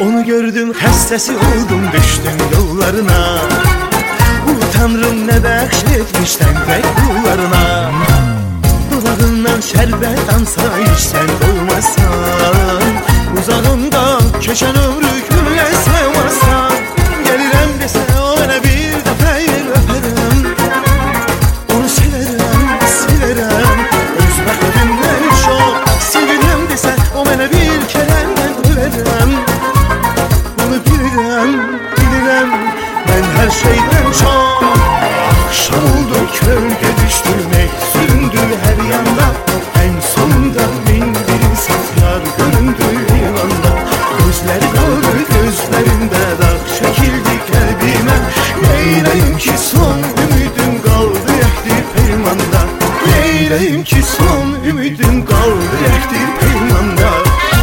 Onu gördüm, hastası oldum, düştüm yollarına. Bu Tanrım ne bəxş tek kullarına. Dudağından şerbet ansa içsen olmasan, uzağından keçen ömrü gülle sevmasan. Gelirem dese o bana bir defa öperim. Onu severim, öz bəxtimden çok. Sevirem dese o bana bir kere ben ölerim. Bunu bilirem, ben her şeyden çok. Akşam oldu, kölge düştü, süründü her yanda. En sonunda bin bir saf yar göründü yılanda. Gözleri kaldı gözlerinde, dağ çekildi kalbime. Neyleyim ki son ümidim kaldı yekti peymanda. Neyleyim ki son ümidim kaldı yekti peymanda.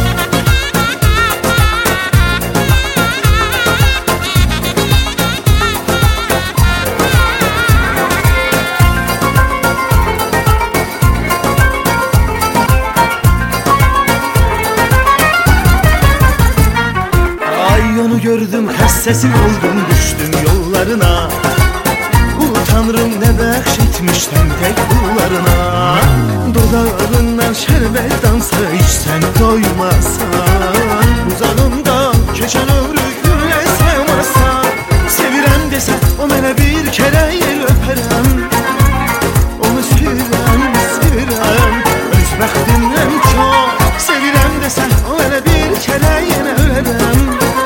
Onu gördüm, hassesim oldum, düştüm yollarına. Bu Tanrım ne bəxş tek kullarına. Dodağından şerbet dansa içsen doymasan, uzağından keçen ömrü gülle sevmasan. Sevirem dese o bana bir kere yer öperem. Onu sevirem, öz bəxtimden çok. Sevirem dese o bana bir kere yine ölerem.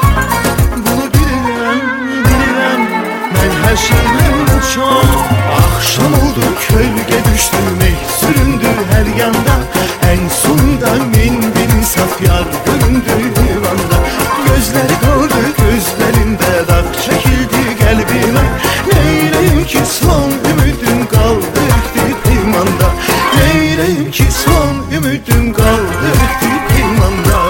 Her şeyden çok. Akşam oldu, kölge düştü, süründü her yanda. En sonunda min bir saf yar göründü divanda. Gözleri kaldı gözlerinde, dağ çekildi kalbime. Neyleyim ki son ümidim kaldı ekti peymanda. Neyleyim ki son ümidim kaldı ekti peymanda.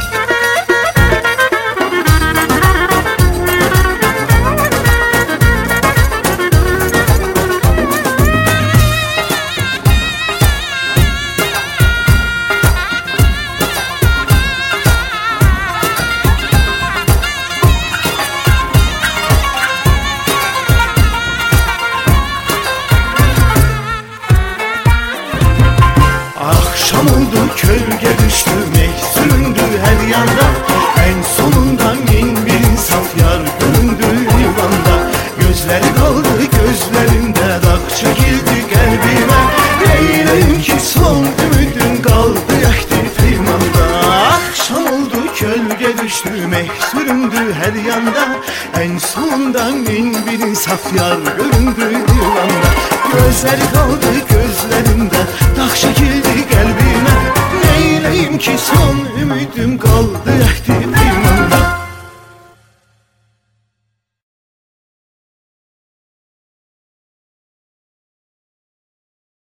Akşam oldu, kölge düştü, süründü her yanda. En sonunda min bir saf yar göründü divanda. Gözleri kaldı gözlerinde, dağ çekildi kalbime. Neyleyim ki son ümidim kaldı yekti peymanda. Akşam oldu, kölge düştü, süründü her yanda. En sonunda min bir saf yar göründü divanda. Gözleri kaldı gözlerinde, dağ çekildi kalbime. Neyleyim ki son ümidim kaldı